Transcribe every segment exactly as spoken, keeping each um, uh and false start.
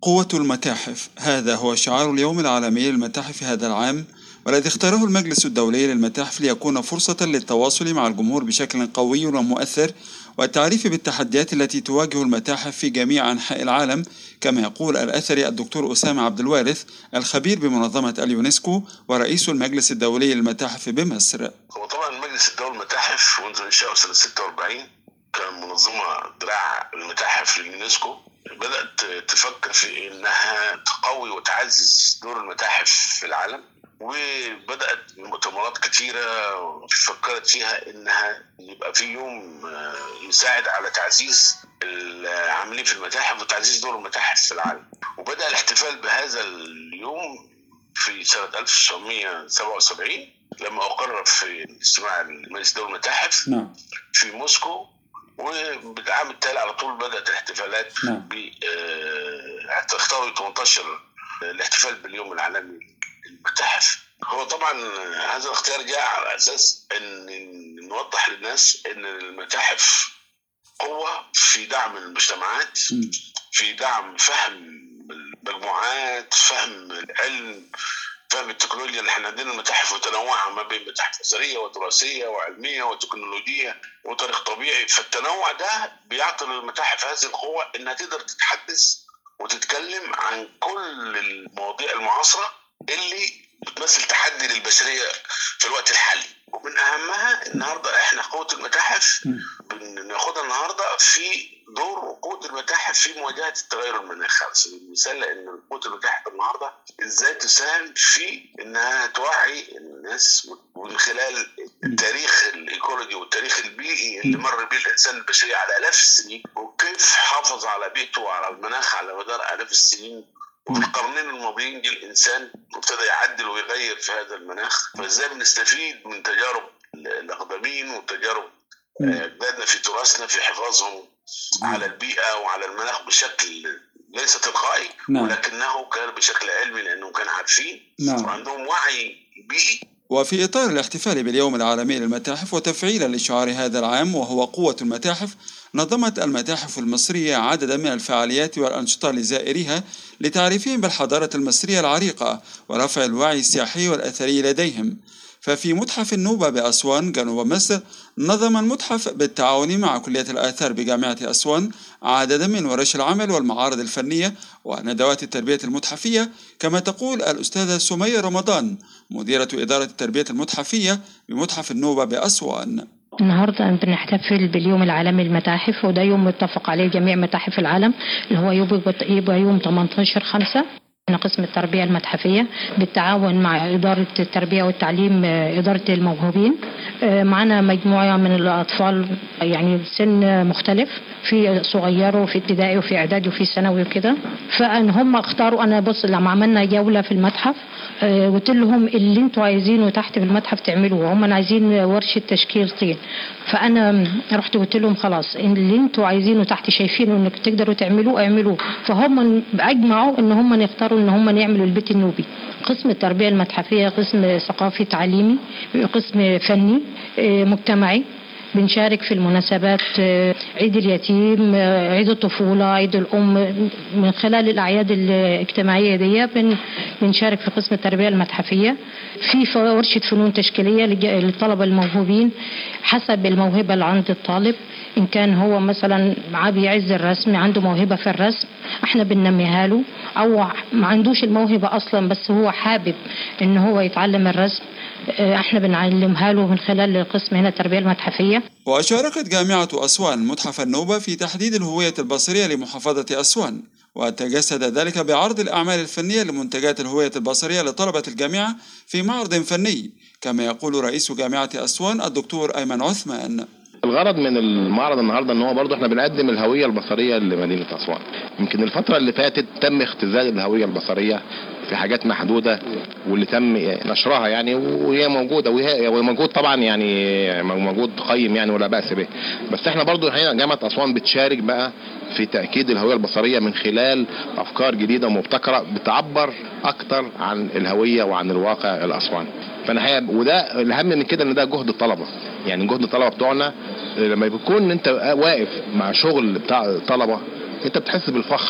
قوة المتاحف، هذا هو شعار اليوم العالمي للمتاحف هذا العام، والذي اختاره المجلس الدولي للمتاحف ليكون فرصة للتواصل مع الجمهور بشكل قوي ومؤثر، والتعريف بالتحديات التي تواجه المتاحف في جميع أنحاء العالم، كما يقول الأثري الدكتور أسامة عبد الوارث الخبير بمنظمة اليونسكو ورئيس المجلس الدولي للمتاحف بمصر. هو طبعا المجلس الدولي للمتاحف منذ إنشاؤه سنة ستة وأربعين كان منظمة دراع المتاحف لليونسكو، بدأت تفكر في إنها تقوي وتعزز دور المتاحف في العالم، وبدأت مؤتمرات كثيرة فكرت فيها إنها يبقى في يوم يساعد على تعزيز العاملين في المتاحف وتعزيز دور المتاحف في العالم. وبدأ الاحتفال بهذا اليوم في سنة ألف وتسعمائة وسبعة وسبعين لما أقرر في اجتماع المجلس الدولي للمتاحف في موسكو، وبالعام التالي على طول بدأت الاحتفالات ب حتى اختاروا ثمانية عشر الاحتفال باليوم العالمي للمتاحف. هو طبعا هذا الاختيار جاء على أساس أن نوضح للناس أن المتاحف قوة في دعم المجتمعات، في دعم فهم المجموعات، فهم العلم، فهم التكنولوجيا. اللي احنا عندنا المتاحف متنوعة ما بين متاحف أثرية وتراثية وعلمية وتكنولوجية وتاريخ طبيعي، فالتنوع ده بيعطي للمتاحف هذه القوة انها تقدر تتحدث وتتكلم عن كل المواضيع المعاصرة اللي بتمثل تحدي للبشرية في الوقت الحالي. ومن أهمها النهاردة احنا قوة المتاحف بناخدها النهاردة في دور قوة المتاحف في مواجهة التغير المناخي على سبيل المثال، لأن قوة المتاحف النهاردة إزاي تساهم في إنها توعي الناس من خلال التاريخ الإيكولوجي والتاريخ البيئي اللي مر به الإنسان البشري على آلاف السنين، وكيف حافظ على بيئته وعلى المناخ على مدار آلاف السنين. وفي القرنين الماضيين جه الإنسان وابتدى يعدل ويغير في هذا المناخ، فإزاي بنستفيد من تجارب الأقدمين وتجارب أجدادنا في تراثنا في حفاظهم على البيئة وعلى المناخ بشكل ليس تلقائي، نعم. ولكنه كان بشكل علمي لأنهم كانوا عارفين، نعم. وعندهم وعي بيئي. وفي إطار الاحتفال باليوم العالمي للمتاحف وتفعيلا لشعار هذا العام وهو قوة المتاحف، نظمت المتاحف المصرية عددا من الفعاليات والأنشطة لزائريها لتعريفهم بالحضارة المصرية العريقة ورفع الوعي السياحي والأثري لديهم. ففي متحف النوبة بأسوان جنوب مصر نظم المتحف بالتعاون مع كلية الآثار بجامعة أسوان عددا من ورش العمل والمعارض الفنية وندوات التربية المتحفية، كما تقول الأستاذة سمية رمضان مديرة إدارة التربية المتحفية بمتحف النوبة بأسوان. النهاردة بنحتفل باليوم العالمي للمتاحف، وده يوم متفق عليه جميع متاحف العالم اللي هو يبقى يوم ثمانية عشر خمسة. قسم التربية المتحفية بالتعاون مع إدارة التربية والتعليم إدارة الموهوبين، معنا مجموعة من الأطفال يعني سن مختلف، في صغير وفي ابتدائي وفي إعدادي وفي ثانوي وكده. فأن هم اختاروا، أنا بص لما عملنا جولة في المتحف قلت لهم اللي انتوا عايزينه تحت في المتحف تعملوه، هم عايزين ورشة تشكيل طين، فأنا رحت قلت لهم خلاص اللي انتوا عايزينه تحت شايفينه انك تقدروا تعملوه اعملوه. فهم أجمعوا ان هم يختاروا ان هم يعملوا البيت النوبي. قسم التربية المتحفية قسم ثقافي تعليمي، قسم فني مجتمعي، بنشارك في المناسبات عيد اليتيم، عيد الطفولة، عيد الأم، من خلال الأعياد الاجتماعية دي بنشارك في قسم التربية المتحفية. في ورشة فنون تشكيلية للطلبة الموهوبين حسب الموهبة اللي عند الطالب، إن كان هو مثلا بيعز الرسم، عنده موهبة في الرسم احنا بننميها له، أو ما عندوش الموهبة أصلا بس هو حابب إن هو يتعلم الرسم، احنا بنعلمها له من خلال القسم هنا التربية المتحفية. وشاركت جامعة أسوان متحف النوبة في تحديد الهوية البصرية لمحافظة أسوان، وتجسد ذلك بعرض الأعمال الفنية لمنتجات الهوية البصرية لطلبة الجامعة في معرض فني، كما يقول رئيس جامعة أسوان الدكتور أيمن عثمان. الغرض من المعرض النهارده ان هو برضه احنا بنقدم الهويه البصريه لمدينه اسوان. يمكن الفتره اللي فاتت تم اختزال الهويه البصريه في حاجات محدوده واللي تم نشرها يعني، وهي موجوده وهي موجود طبعا يعني موجود قيم يعني ولا باس به. بس احنا برضه هنا جامعه اسوان بتشارك بقى في تاكيد الهويه البصريه من خلال افكار جديده ومبتكره بتعبر اكتر عن الهويه وعن الواقع الاسواني. فانا وده الاهم من كده ان ده جهد الطلبه، يعني جهد الطلبه بتوعنا. لما بيكون انت واقف مع شغل بتاع الطلبه انت بتحس بالفخر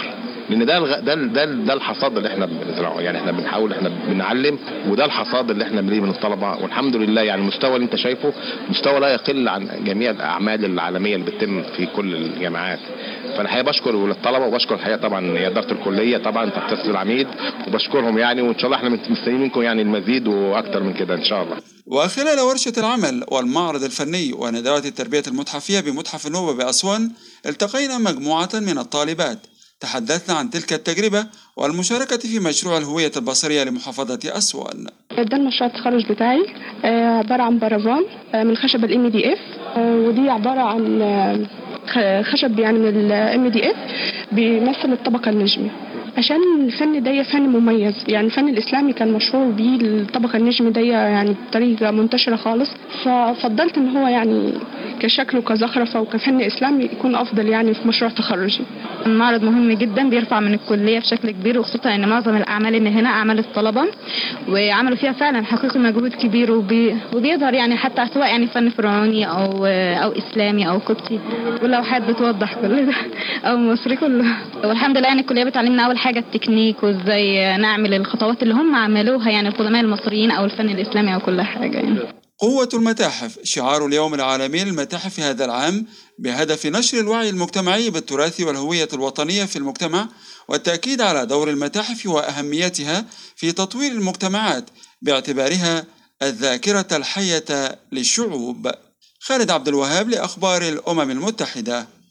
لان ده الغ... ده ده ده الحصاد اللي احنا بنزرعه. يعني احنا بنحاول احنا بنعلم، وده الحصاد اللي احنا بنريه من الطلبه، والحمد لله يعني المستوى اللي انت شايفه مستوى لا يقل عن جميع الاعمال العالميه اللي بتتم في كل الجامعات. فانا الحقيقه بشكر الطلبه، وبشكر الحقيقه طبعا اداره الكليه طبعا تحت تاسيس العميد، وبشكرهم يعني، وان شاء الله احنا مستنيين منكم يعني المزيد واكثر من كده ان شاء الله. وخلال ورشة العمل والمعرض الفني وندوات التربية المتحفية بمتحف النوبة بأسوان، التقينا مجموعة من الطالبات تحدثنا عن تلك التجربة والمشاركة في مشروع الهوية البصرية لمحافظة أسوان. ده المشروع التخرج بتاعي، عبارة عن برافان من خشب الام دي اف، ودي عبارة عن خشب يعني من الام دي اف بيمثل الطبقة النجمة، عشان الفن ده فن مميز. يعني الفن الإسلامي كان مشهور بيه الطبقة النجمة دي يعني بطريقة منتشرة خالص، ففضلت إن هو يعني كشكل وكزخرفة وكفن إسلامي يكون أفضل يعني في مشروع تخرجي. المعرض مهم جدا، بيرفع من الكلية بشكل كبير، وخصوصا إن معظم الأعمال اللي هنا أعمال الطلبة، وعملوا فيها فعلا حقيقي مجهود كبير، وبي... وبيظهر يعني حتى سواء يعني فن فرعوني أو أو إسلامي أو قبطي، واللوحات بتوضح كل ده، أو مصري كله. والحمد لله يعني الكلية بتعلمنا أول حاجة التكنيك، وإزاي نعمل الخطوات اللي هم عملوها يعني القدماء المصريين أو الفن الإسلامي أو كل حاجة يعني. قوة المتاحف شعار اليوم العالمي للمتاحف هذا العام، بهدف نشر الوعي المجتمعي بالتراث والهوية الوطنية في المجتمع، والتأكيد على دور المتاحف وأهميتها في تطوير المجتمعات باعتبارها الذاكرة الحية للشعوب. خالد عبد الوهاب لأخبار الأمم المتحدة.